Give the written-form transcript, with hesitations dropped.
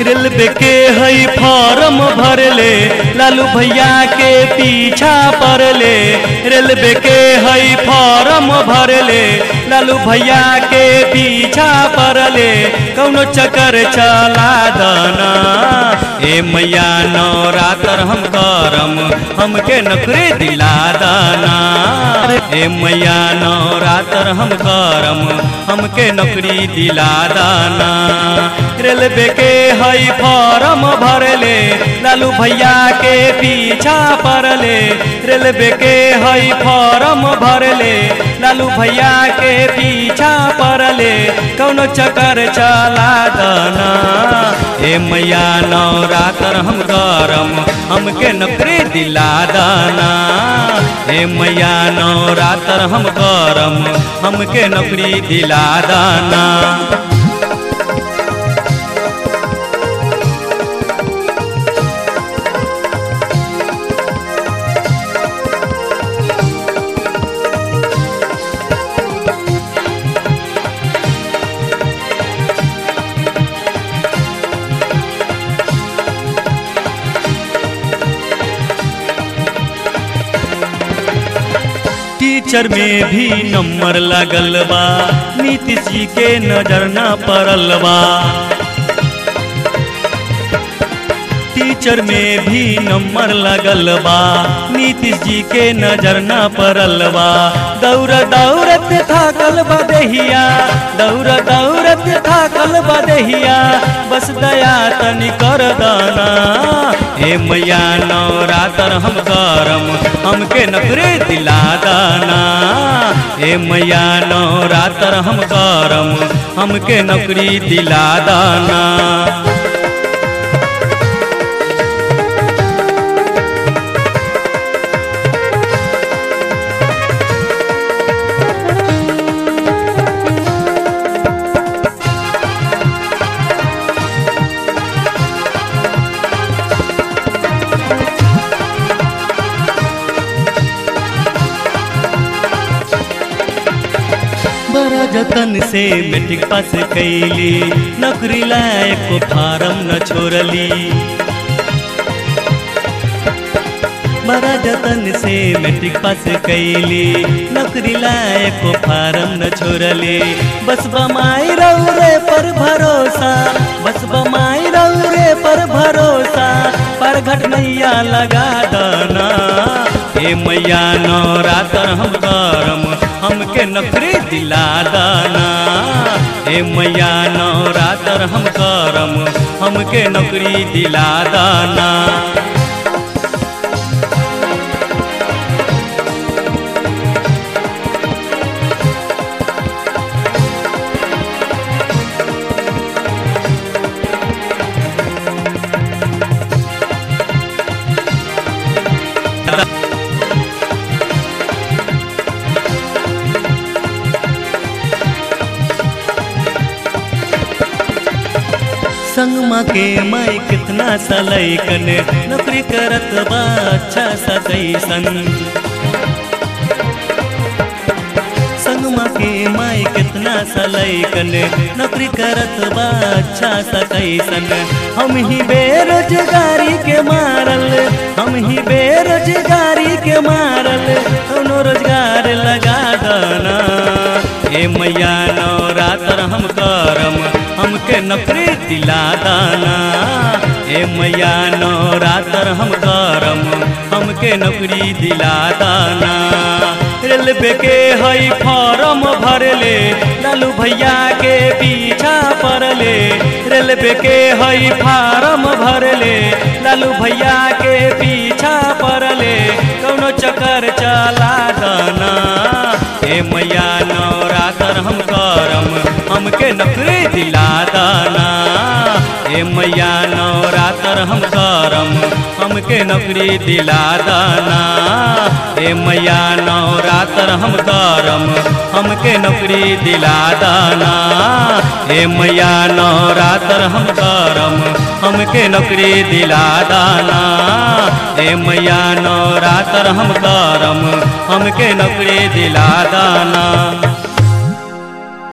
Railway के हई form भरले लालू भैया के पीछा पड़ले। रेलवे के हई फॉर्म भरले लालू भैया के पीछा पड़ले। कौनो चक्कर चला दना ए मैया नवरात्र हम करम हमके नौकरी दिला दना। ए मैया नवरात्र हम करम हमके नौकरी दिला दना। रेलवे के हई फॉर्म भरले लालू भैया के पीछा पड़ले। रेलवे के हई फॉर्म भरले लालू भैया के पीछा पड़ले। कौनो चक्कर चला दना ए मैया नवरात्र हम करम हमके नौकरी दिला दना। ए मैया नवरात्र हम करम हमके नौकरी दिला दना। टीचर में भी नंबर लगल बा नीतीश जी के नजर न पड़ल बा। टीचर में भी नंबर लगल बा नीतीश जी के नजर न पड़ल बा। दौड़ दौड़त थाकल बदहिया दौड़ दौड़त थाकल बदहिया बस दया तनी कर दाना। ए मैया नवरात्र हम करम हमके नौकरी दिला दाना। ए मैया नवरात्र हम करम हमके नौकरी दिला दाना। बड़ा जतन से मैट्रिक पास कैली नौकरी लायक को फार्म न छोड़ली। बड़ा जतन से मैट्रिक पास कैली नौकरी लायक को फार्म न छोड़ली। बस बमाई रौरे पर भरोसा बस बमाई रौरे पर भरोसा पर घट नैया लगा दना। ए मैया नवरात्र हम करम हमके नौकरी दिला दना। ए मैया नवरात्र हम करम हमके नौकरी दिला दना। संगमा के माई कितना सलैकन नौकरी करत बा अच्छा सा कैसन। संगमा के माई कितना सलैकन नौकरी करत बा अच्छा सा कैसन। हम ही बेरोजगारी के मारल हम ही बेरोजगारी के मारल कौनो रोजगार लगा दना। ए मैया नवरात्र हम करम हमके नौकरी दिला दना। ए मैया नवरात्र हम करम हमके नौकरी दिला दना। रेलवे के हई फॉर्म भरले लालू भैया के पीछा पड़ले। रेलवे के हई फॉर्म भरले लालू भैया के पीछा पड़ले। कौनो चक्कर चला दना ए मैया नवरात्र हम करम हमके नौकरी दिला दना। ए मैया नवरात्र हम करम हमके नौकरी दिला दना। ए मैया नवरात्र हम करम हमके नौकरी दिला दना। ए मैया नवरात्र हम करम हमके नौकरी दिला दना। ए मैया नवरात्र हम करम हमके नौकरी दिला दना।